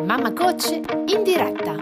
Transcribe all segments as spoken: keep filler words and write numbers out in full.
Mamma Coach in diretta.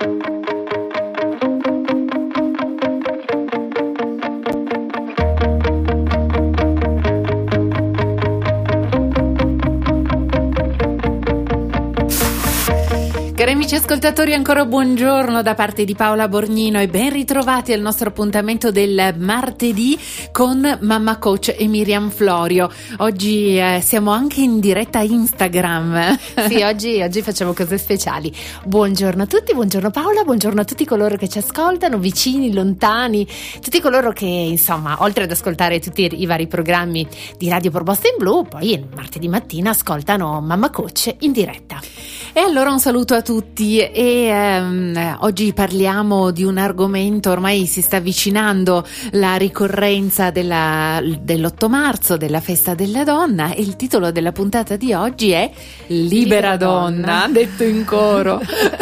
Cari amici ascoltatori, ancora buongiorno da parte di Paola Borgnino e ben ritrovati al nostro appuntamento del martedì con Mamma Coach e Miriam Florio. Oggi eh, siamo anche in diretta Instagram. Sì, oggi, oggi facciamo cose speciali. Buongiorno a tutti, buongiorno Paola, buongiorno a tutti coloro che ci ascoltano, vicini, lontani, tutti coloro che, insomma, oltre ad ascoltare tutti i vari programmi di Radio Proposta in Blu, poi il martedì mattina ascoltano Mamma Coach in diretta. E allora un saluto a tutti e ehm, oggi parliamo di un argomento, ormai si sta avvicinando la ricorrenza della, dell'otto marzo, della festa della donna, e il titolo della puntata di oggi è Libera, Libera donna, donna, detto in coro.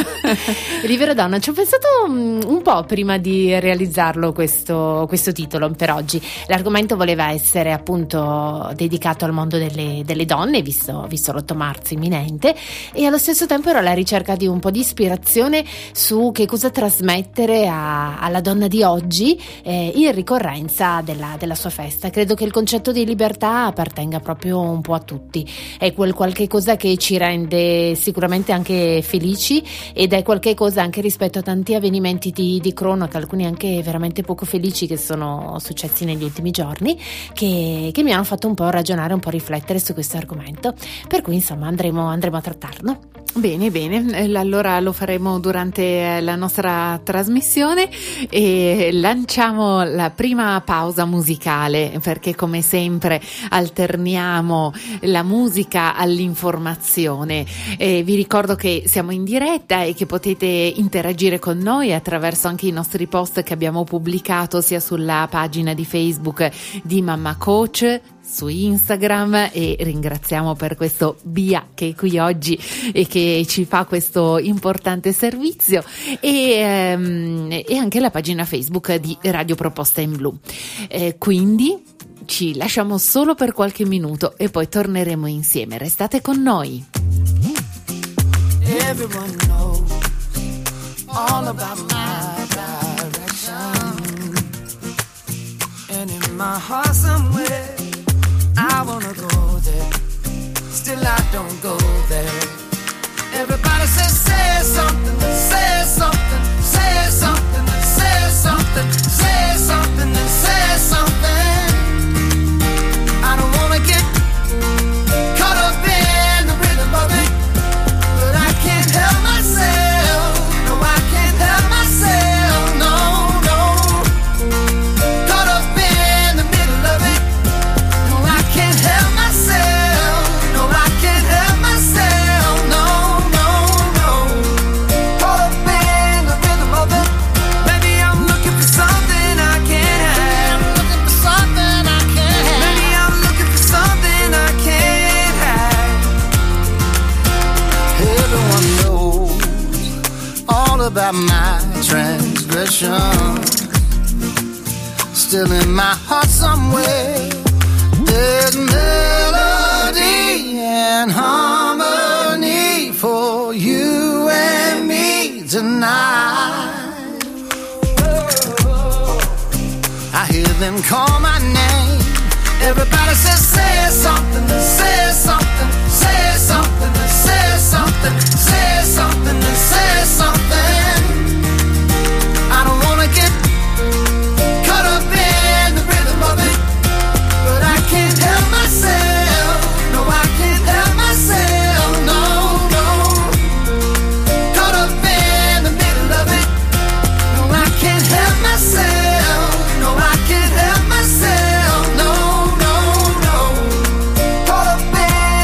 Libera donna, ci ho pensato un po' prima di realizzarlo questo, questo titolo per oggi. L'argomento voleva essere appunto dedicato al mondo delle, delle donne, visto, visto l'otto marzo imminente, e allo stesso tempo ero alla ricerca di un po' di ispirazione su che cosa trasmettere a, alla donna di oggi eh, in ricorrenza della, della sua festa. Credo che il concetto di libertà appartenga proprio un po' a tutti, è quel qualche cosa che ci rende sicuramente anche felici, ed è qualche cosa anche rispetto a tanti avvenimenti di, di cronaca, alcuni anche veramente poco felici che sono successi negli ultimi giorni, che, che mi hanno fatto un po' ragionare, un po' riflettere su questo argomento, per cui insomma andremo, andremo a trattarlo. Bene, bene, allora lo faremo durante la nostra trasmissione e lanciamo la prima pausa musicale, perché come sempre alterniamo la musica all'informazione. E vi ricordo che siamo in diretta e che potete interagire con noi attraverso anche i nostri post che abbiamo pubblicato sia sulla pagina di Facebook di Mamma Coach, su Instagram, e ringraziamo per questo Bia che è qui oggi e che ci fa questo importante servizio, e, ehm, e anche la pagina Facebook di Radio Proposta in Blu. Eh, quindi ci lasciamo solo per qualche minuto e poi torneremo insieme. Restate con noi. Everyone knows all about my direction, and in my heart somewhere I wanna go there, still I don't go there. Everybody says, say something, say something, say something, say something, say something, say something. I don't wanna get caught up in the rhythm of it, but I can't help myself, no I can't help myself, no, no. Caught up in the middle of it, can't help myself, no I can't help myself, no, no, no. Caught up in the rhythm of it, maybe I'm looking for something I can't have, looking for something I can't have, maybe I'm looking for something I can't have. Everyone knows all about my transgression, still in my heart somewhere there's melody and harmony for you and me tonight. I hear them call my name. Everybody says, say something, say something, say something, say something, say something, say something. I don't wanna get caught up in the rhythm of it, but I can't help myself, no I can't help myself, no, no. Caught up in the middle of it, no I can't help myself, no I can't help myself, no, no, no. Caught up in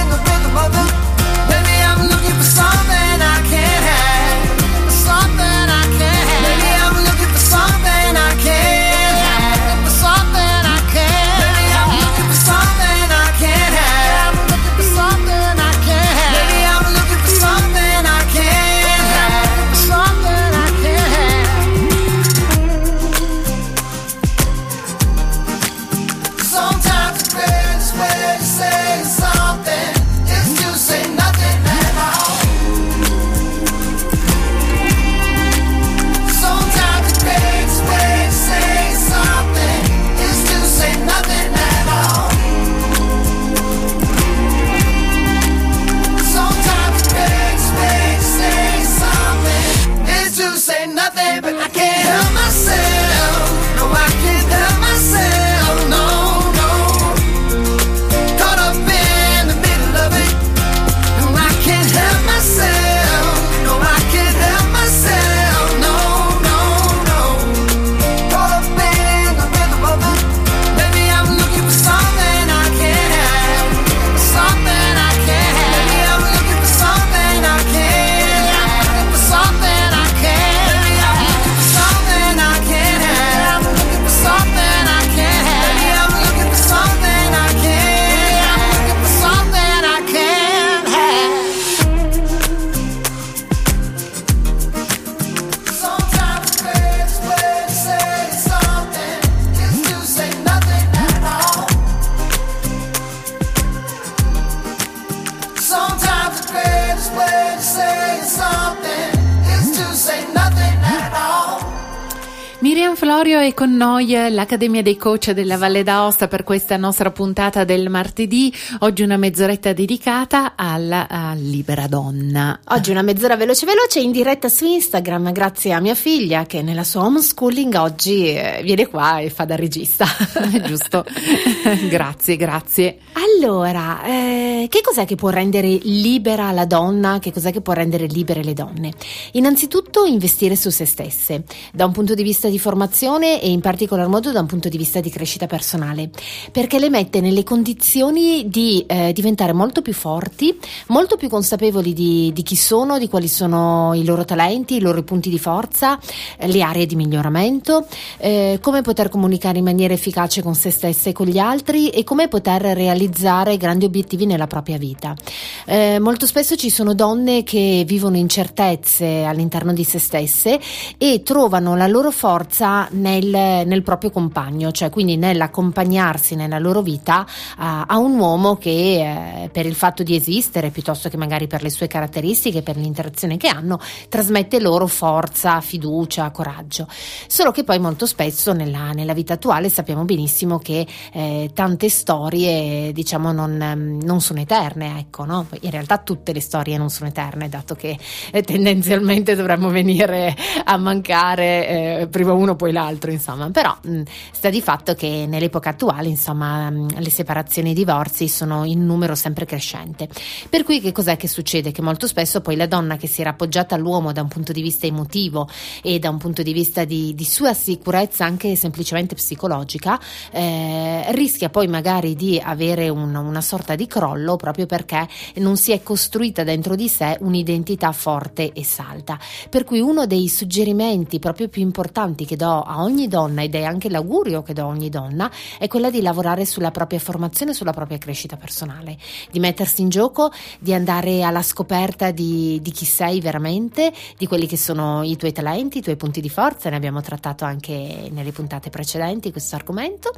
Miriam Florio è con noi, l'Accademia dei Coach della Valle d'Aosta, per questa nostra puntata del martedì. Oggi una mezz'oretta dedicata alla, alla libera donna. Oggi una mezz'ora veloce veloce in diretta su Instagram, grazie a mia figlia che nella sua homeschooling oggi eh, viene qua e fa da regista. Giusto. Grazie, grazie. Allora, eh, che cos'è che può rendere libera la donna? Che cos'è che può rendere libere le donne? Innanzitutto investire su se stesse, da un punto di vista di formazione e in particolar modo da un punto di vista di crescita personale, perché le mette nelle condizioni di eh, diventare molto più forti, molto più consapevoli di, di chi sono, di quali sono i loro talenti, i loro punti di forza, eh, le aree di miglioramento, eh, come poter comunicare in maniera efficace con se stesse e con gli altri e come poter realizzare grandi obiettivi nella propria vita. Eh, molto spesso ci sono donne che vivono incertezze all'interno di se stesse e trovano la loro forza nel, nel proprio compagno, cioè quindi nell'accompagnarsi nella loro vita a, a un uomo che eh, per il fatto di esistere, piuttosto che magari per le sue caratteristiche, per l'interazione che hanno, trasmette loro forza, fiducia, coraggio. Solo che poi molto spesso nella, nella vita attuale sappiamo benissimo che eh, tante storie diciamo non, non sono eterne, ecco, no? In realtà tutte le storie non sono eterne, dato che eh, tendenzialmente dovremmo venire a mancare eh, prima uno poi l'altro, insomma, però mh, sta di fatto che nell'epoca attuale, insomma, mh, le separazioni e i divorzi sono in numero sempre crescente, per cui che cos'è che succede? Che molto spesso poi la donna che si era appoggiata all'uomo da un punto di vista emotivo e da un punto di vista di, di sua sicurezza anche semplicemente psicologica eh, rischia poi magari di avere un, una sorta di crollo proprio perché non si è costruita dentro di sé un'identità forte e salda, per cui uno dei suggerimenti proprio più importanti che do a ogni donna, ed è anche l'augurio che do a ogni donna, è quella di lavorare sulla propria formazione, sulla propria crescita personale, di mettersi in gioco, di andare alla scoperta di, di chi sei veramente, di quelli che sono i tuoi talenti, i tuoi punti di forza. Ne abbiamo trattato anche nelle puntate precedenti questo argomento,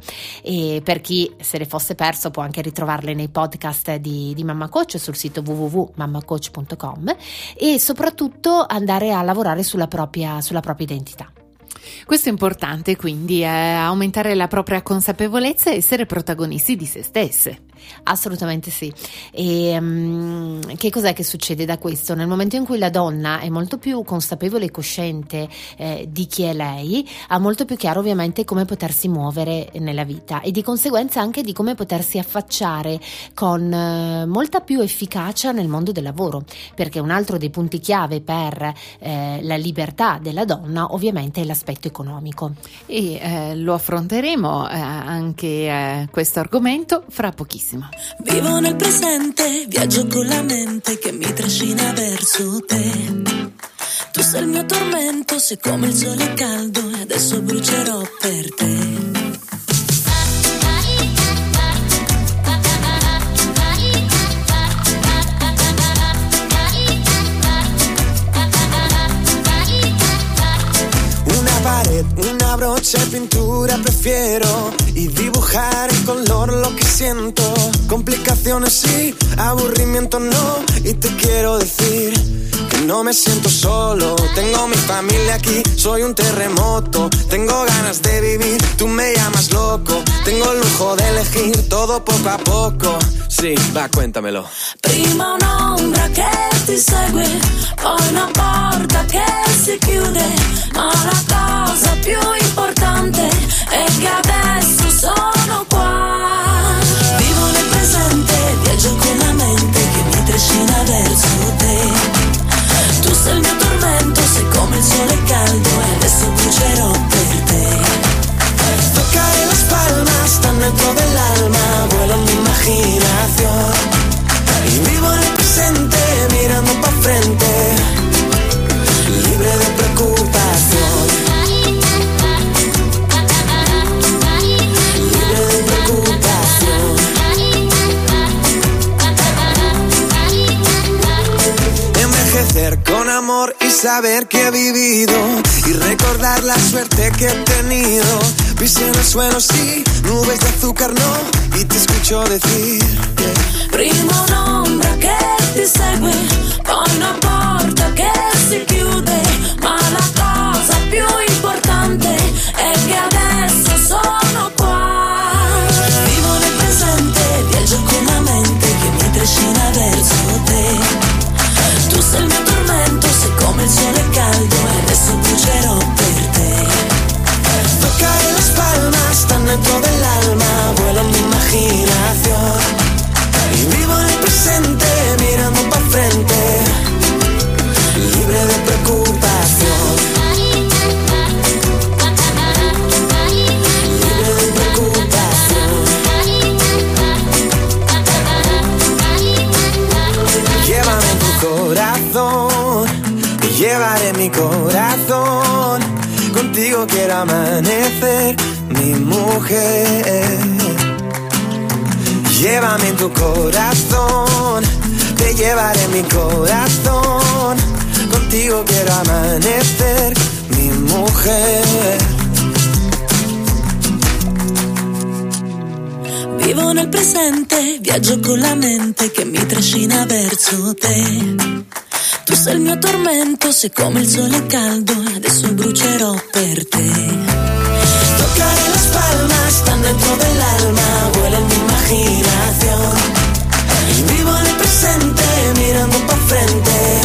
e per chi se le fosse perso può anche ritrovarle nei podcast di, di Mamma Coach sul sito w w w punto mamma coach punto com, e soprattutto andare a lavorare sulla propria, sulla propria identità. Questo è importante, quindi, è aumentare la propria consapevolezza e essere protagonisti di se stesse. Assolutamente sì. E um, che cos'è che succede da questo? Nel momento in cui la donna è molto più consapevole e cosciente eh, di chi è lei, ha molto più chiaro ovviamente come potersi muovere nella vita e di conseguenza anche di come potersi affacciare con eh, molta più efficacia nel mondo del lavoro, perché un altro dei punti chiave per eh, la libertà della donna ovviamente è l'aspetto economico. E eh, lo affronteremo eh, anche eh, questo argomento fra pochissimo. Vivo nel presente, viaggio con la mente che mi trascina verso te. Tu sei il mio tormento, sei come il sole caldo e adesso brucerò per te. Una brocha de pintura prefiero y dibujar en color lo que siento. Complicaciones sí, aburrimiento no, y te quiero decir que no me siento solo. Tengo mi familia aquí, soy un terremoto. Tengo ganas de vivir, tú me llamas loco. Tengo el lujo de elegir todo poco a poco. Sí, va, cuéntamelo. Prima un'ombra che ti segue, poi una porta che si chiude, ma la cosa più importante è che adesso sono qua. Vivo nel presente, viaggio con la mente che mi trascina verso te. Tu sei il mio tormento, sei come il sole caldo e adesso brucerò per te. Tocaré las palmas, están dentro del alma, vuelo en mi imaginación. Y vivo en el presente, mirando pa' frente, libre de preocupación. Libre de preocupación. Envejecer con amor y saber que he vivido, y recordar la suerte que he tenido. Pisé en el suelo, sí, nubes de azúcar no, y te escucho decir yeah. Prima un'ombra che ti segue, poi una porta che si chiude, ma la cosa più importante llevaré mi corazón, contigo quiero amanecer, mi mujer. Llévame en tu corazón, te llevaré mi corazón, contigo quiero amanecer, mi mujer. Vivo nel presente, viaggio con la mente che mi trascina verso te. Tu sei il mio tormento, sei come il sole caldo e adesso brucerò per te. Toccare las palmas, están dentro del alma, vuela mi imaginación. Vivo nel presente, mirando pa' frente,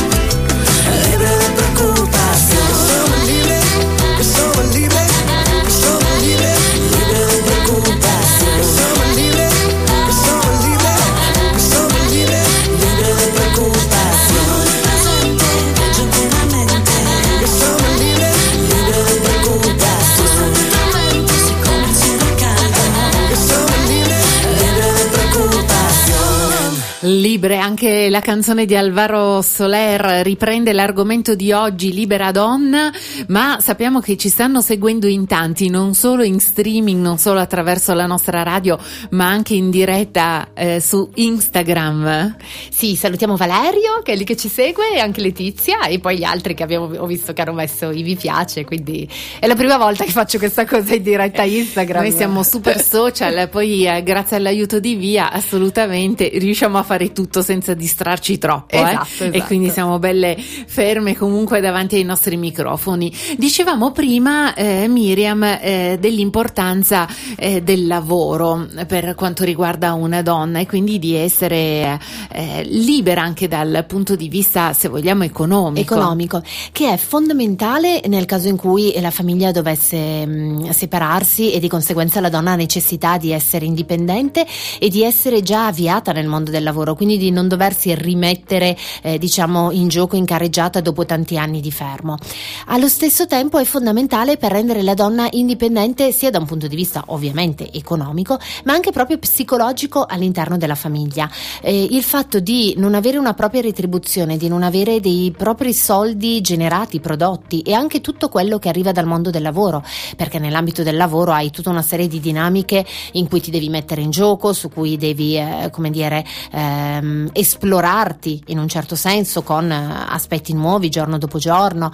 libre de preocupación. Somos libres, que somos libres, que somos libres, Libre de preocupación. que somos libres, que somos libres, que somos libres, Libre de preocupación. Presente, viaggio con la mente, que somos libres, libre de preocupación. Tormento, sei come il sole caldo, que somos libres. libre de preocupación. Libre, anche la canzone di Alvaro Soler riprende l'argomento di oggi, libera donna, ma sappiamo che ci stanno seguendo in tanti, non solo in streaming, non solo attraverso la nostra radio, ma anche in diretta eh, su Instagram. Sì, salutiamo Valerio che è lì che ci segue e anche Letizia e poi gli altri che abbiamo ho visto che hanno messo i vi piace, quindi è la prima volta che faccio questa cosa in diretta Instagram. Noi siamo super social, poi eh, grazie all'aiuto di Via assolutamente riusciamo a fare tutto senza distrarci troppo, Esatto, eh? esatto. E quindi siamo belle ferme comunque davanti ai nostri microfoni. Dicevamo prima, eh, Miriam, eh, dell'importanza eh, del lavoro per quanto riguarda una donna e quindi di essere eh, libera anche dal punto di vista, se vogliamo, economico. economico, che è fondamentale nel caso in cui la famiglia dovesse mh, separarsi e di conseguenza la donna ha necessità di essere indipendente e di essere già avviata nel mondo del lavoro, quindi di non doversi rimettere eh, diciamo in gioco in carreggiata dopo tanti anni di fermo. Allo stesso tempo è fondamentale per rendere la donna indipendente sia da un punto di vista ovviamente economico ma anche proprio psicologico all'interno della famiglia. Eh, il fatto di non avere una propria retribuzione, di non avere dei propri soldi generati, prodotti e anche tutto quello che arriva dal mondo del lavoro, perché nell'ambito del lavoro hai tutta una serie di dinamiche in cui ti devi mettere in gioco, su cui devi eh, come dire ehm, esplorarti in un certo senso con eh, aspetti nuovi giorno dopo giorno,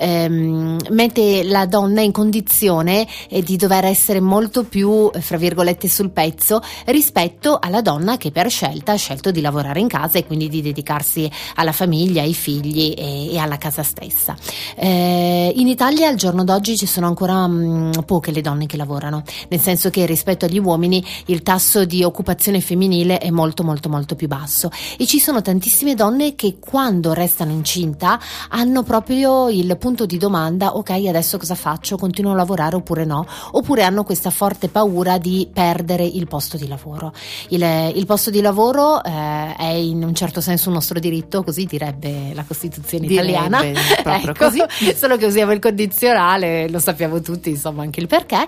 ehm, mette la donna in condizione eh, di dover essere molto più eh, fra virgolette sul pezzo rispetto alla donna che per scelta ha scelto di lavorare in casa e quindi di dedicarsi alla famiglia, ai figli e, e alla casa stessa. Eh, in Italia al giorno d'oggi ci sono ancora mh, poche le donne che lavorano, nel senso che rispetto agli uomini il tasso di occupazione femminile è molto molto molto più basso e ci sono tantissime donne che quando restano incinta hanno proprio il punto di domanda: ok, adesso cosa faccio? Continuo a lavorare oppure no? Oppure hanno questa forte paura di perdere il posto di lavoro. Il, il posto di lavoro eh, è in un certo senso un nostro diritto, così direbbe la Costituzione Direbbe, italiana, proprio ecco, così. solo che usiamo il condizionale, lo sappiamo tutti insomma anche il perché,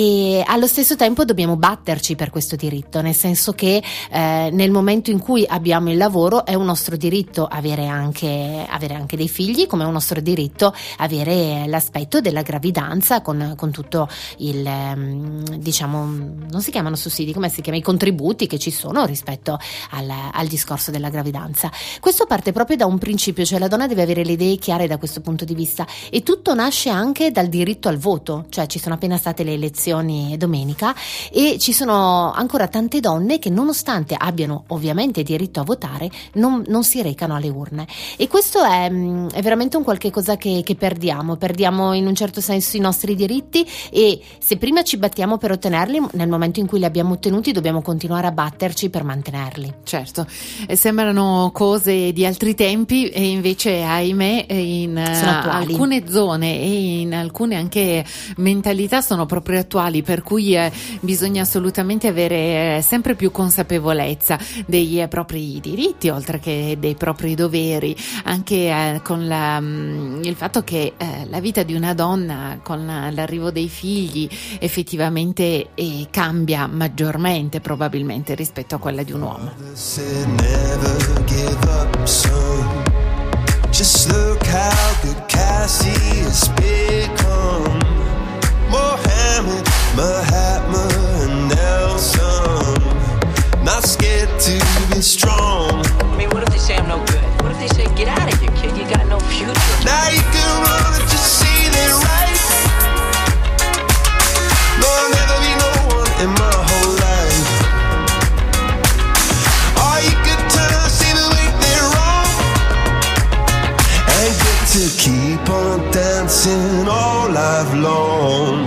e allo stesso tempo dobbiamo batterci per questo diritto, nel senso che eh, nel momento in cui abbiamo il lavoro è un nostro diritto avere anche, avere anche dei figli, come è un nostro diritto avere l'aspetto della gravidanza con, con tutto il ehm, diciamo, non si chiamano sussidi, come si chiama, i contributi che ci sono rispetto al, al discorso della gravidanza. Questo parte proprio da un principio, cioè la donna deve avere le idee chiare da questo punto di vista e tutto nasce anche dal diritto al voto, cioè ci sono appena state le elezioni domenica e ci sono ancora tante donne che nonostante abbiano ovviamente diritto a votare non, non si recano alle urne e questo è, è veramente un qualche cosa che, che perdiamo, perdiamo in un certo senso i nostri diritti e se prima ci battiamo per ottenerli, nel momento in cui li abbiamo ottenuti dobbiamo continuare a batterci per mantenerli. Certo, e sembrano cose di altri tempi e invece ahimè in uh, alcune zone e in alcune anche mentalità sono proprio attuali, per cui eh, bisogna assolutamente avere eh, sempre più consapevolezza dei eh, propri diritti oltre che dei propri doveri, anche eh, con la, mh, il fatto che eh, la vita di una donna con l'arrivo dei figli effettivamente eh, cambia maggiormente probabilmente rispetto a quella di un uomo. Just look how good Cassie has become. Mohammed, Mahatma, and Nelson. Not scared to be strong. I mean, what if they say I'm no good? What if they say, get out of here, kid, you got no future? Now you can run and just see it right. No, I'll never be no one in my whole life. Or you could turn, see the way they're wrong, and get to keep on dancing all life long.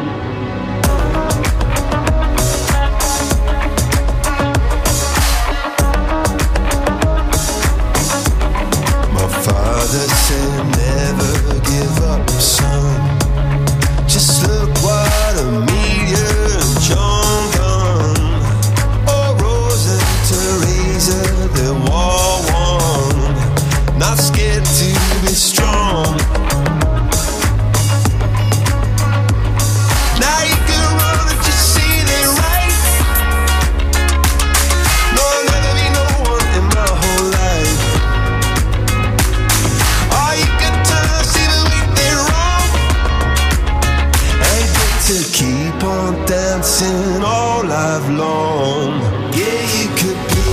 Father said never give up, son. Just look what a meteor and John done. Oh, Rose and Teresa, they're war one. Not scared to be strong. Now you can run and just see they're right. No, I'll never be no one in my whole life. To keep on dancing all life long. Yeah, you could be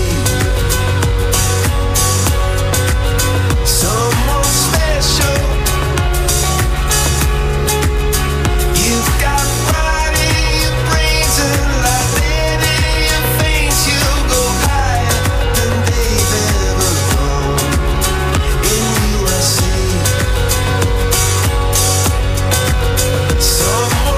someone special. You've got pride in your brains and like lead in your veins. You'll go higher than they've ever gone in U S A. Someone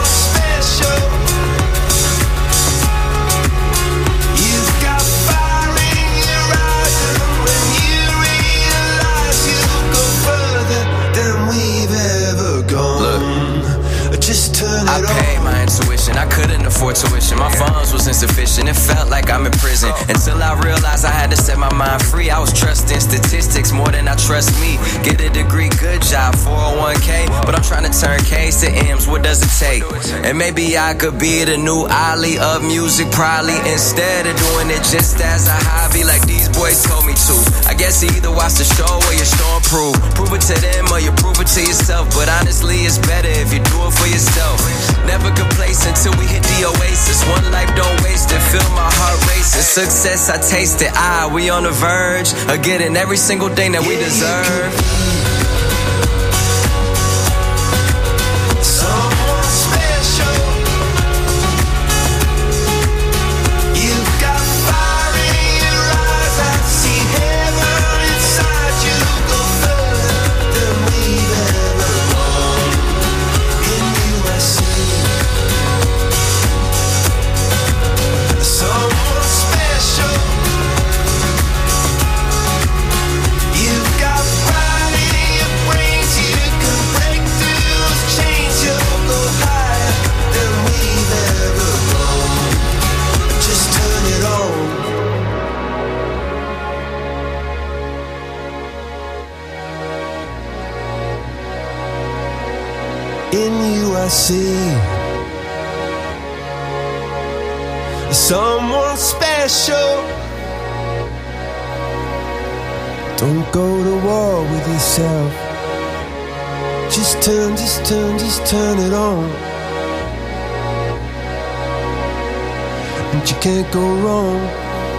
you've got fire in your eyes, and when you realize you'll go further than we've ever gone. Look, just turn it I on. Paid my intuition, I couldn't afford tuition. My funds was insufficient, it felt like I'm in prison. Until I realized I had to set my mind free. I was trusting statistics more than I trust me. Get a degree, good job, four oh one k. But I'm trying to turn K's to M's, what does it take? And maybe I could be the new Ali of music, probably, instead of doing it just as a hobby like these boys told me to. I guess you either watch the show or you show and prove. Prove it to them or you prove it to yourself. But honestly, it's better if you do it for yourself. Never complacent till we hit the oasis. One life, don't waste it, feel my heart racing. Success, I taste it, ah, we on the verge of getting every single thing that we deserve. Someone special. You've got fire in your eyes, I see heaven inside you. Go further than we've ever gone in U S A. Someone special. You've got pride in your brains, you can break through those chains. You'll go higher than we've ever gone. Just turn it on. In U S A, someone special. Don't go to war with yourself. Just turn, just turn, just turn it on. And you can't go wrong.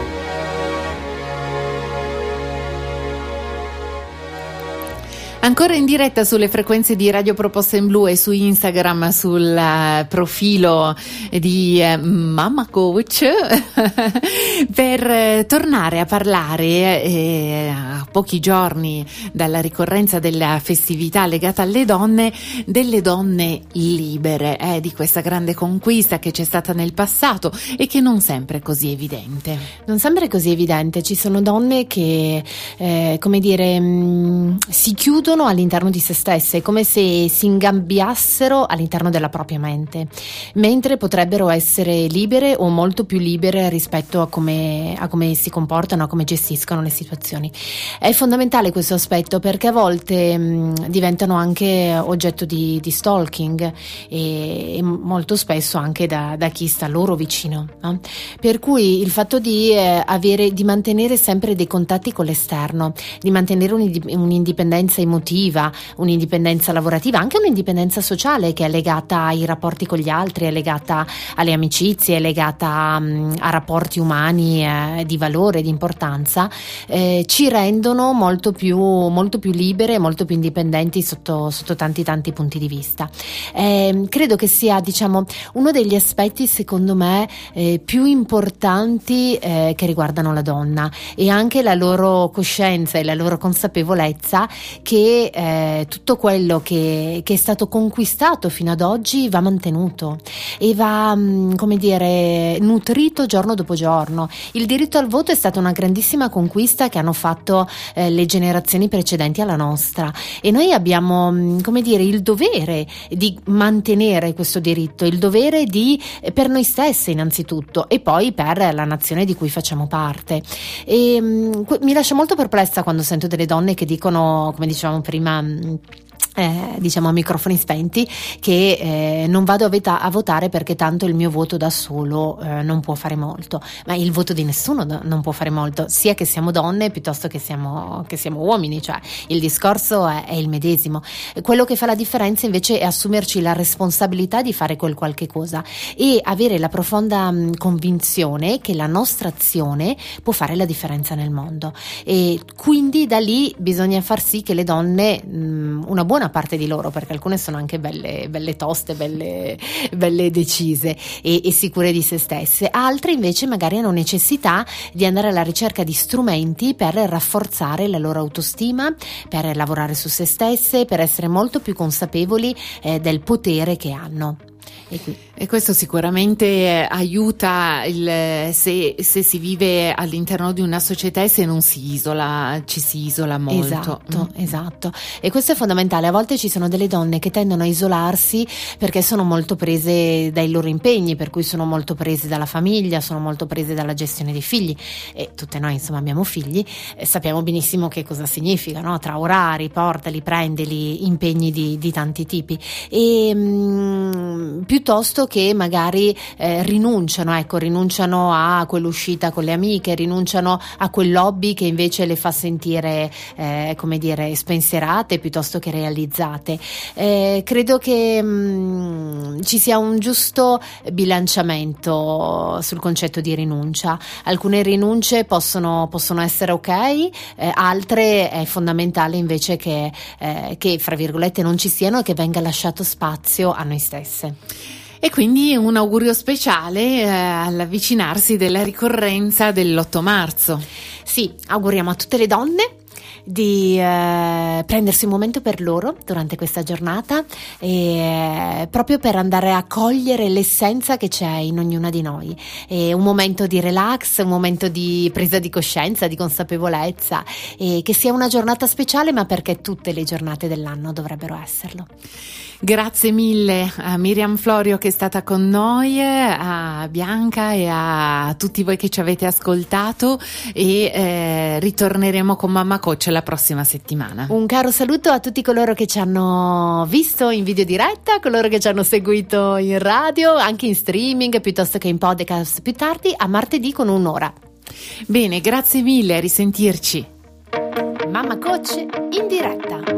Ancora in diretta sulle frequenze di Radio Proposta in Blu e su Instagram, sul uh, profilo di uh, Mamma Coach per uh, tornare a parlare eh, a pochi giorni dalla ricorrenza della festività legata alle donne, delle donne libere, eh, di questa grande conquista che c'è stata nel passato e che non sempre è così evidente. Non sempre è così evidente, ci sono donne che eh, come dire mh, si chiudono all'interno di se stesse, come se si ingabbiassero all'interno della propria mente, mentre potrebbero essere libere o molto più libere rispetto a come, a come si comportano, a come gestiscono le situazioni. È fondamentale questo aspetto perché a volte mh, diventano anche oggetto di, di stalking e, e molto spesso anche da, da chi sta loro vicino, no? Per cui il fatto di eh, avere, di mantenere sempre dei contatti con l'esterno, di mantenere un'indipendenza emotiva emotiva, un'indipendenza lavorativa, anche un'indipendenza sociale che è legata ai rapporti con gli altri, è legata alle amicizie, è legata um, a rapporti umani eh, di valore, di importanza, eh, ci rendono molto più, molto più libere, molto più indipendenti sotto, sotto tanti tanti punti di vista. Eh, credo che sia, diciamo, uno degli aspetti secondo me eh, più importanti eh, che riguardano la donna, e anche la loro coscienza e la loro consapevolezza che eh, tutto quello che, che è stato conquistato fino ad oggi va mantenuto e va, mh, come dire, nutrito giorno dopo giorno. Il diritto al voto è stata una grandissima conquista che hanno fatto eh, le generazioni precedenti alla nostra, e noi abbiamo, mh, come dire, il dovere di mantenere questo diritto, il dovere di eh, per noi stessi innanzitutto, e poi per la nazione di cui facciamo parte. E mh, mi lascia molto perplessa quando sento delle donne che dicono, come dicevamo prima, mh, Eh, diciamo a microfoni spenti, che eh, non vado a, veta- a votare perché tanto il mio voto da solo eh, non può fare molto. Ma il voto di nessuno do- non può fare molto, sia che siamo donne piuttosto che siamo, che siamo uomini, cioè il discorso è, è il medesimo. Quello che fa la differenza invece è assumerci la responsabilità di fare quel qualche cosa e avere la profonda mh, convinzione che la nostra azione può fare la differenza nel mondo, e quindi da lì bisogna far sì che le donne, mh, una buona parte di loro, perché alcune sono anche belle, belle toste, belle, belle decise e, e sicure di se stesse, altre invece magari hanno necessità di andare alla ricerca di strumenti per rafforzare la loro autostima, per lavorare su se stesse, per essere molto più consapevoli eh, del potere che hanno. E, e questo sicuramente aiuta il, se, se si vive all'interno di una società e se non si isola, ci si isola molto. Esatto, mm. esatto. E questo è fondamentale. A volte ci sono delle donne che tendono a isolarsi perché sono molto prese dai loro impegni, per cui sono molto prese dalla famiglia, sono molto prese dalla gestione dei figli, e tutte noi insomma abbiamo figli, e sappiamo benissimo che cosa significa, no? Tra orari, portali, prendili, impegni di, di tanti tipi, e mh, piuttosto che magari eh, rinunciano, ecco, rinunciano a quell'uscita con le amiche, rinunciano a quell'hobby che invece le fa sentire, eh, come dire, spensierate piuttosto che realizzate. Eh, credo che mh, ci sia un giusto bilanciamento sul concetto di rinuncia. Alcune rinunce possono, possono essere ok, eh, altre è fondamentale invece che, eh, che, fra virgolette, non ci siano e che venga lasciato spazio a noi stesse. E quindi un augurio speciale eh, all'avvicinarsi della ricorrenza dell'otto marzo. Sì, auguriamo a tutte le donne di eh, prendersi un momento per loro durante questa giornata, e, eh, proprio per andare a cogliere l'essenza che c'è in ognuna di noi, e un momento di relax, un momento di presa di coscienza, di consapevolezza, e che sia una giornata speciale, ma perché tutte le giornate dell'anno dovrebbero esserlo. Grazie mille a Miriam Florio che è stata con noi, a Bianca e a tutti voi che ci avete ascoltato, e eh, ritorneremo con Mamma Coach la prossima settimana. Un caro saluto a tutti coloro che ci hanno visto in video diretta, coloro che ci hanno seguito in radio, anche in streaming piuttosto che in podcast più tardi. A martedì con un'ora. Bene, grazie mille, a risentirci. Mamma Coach in diretta.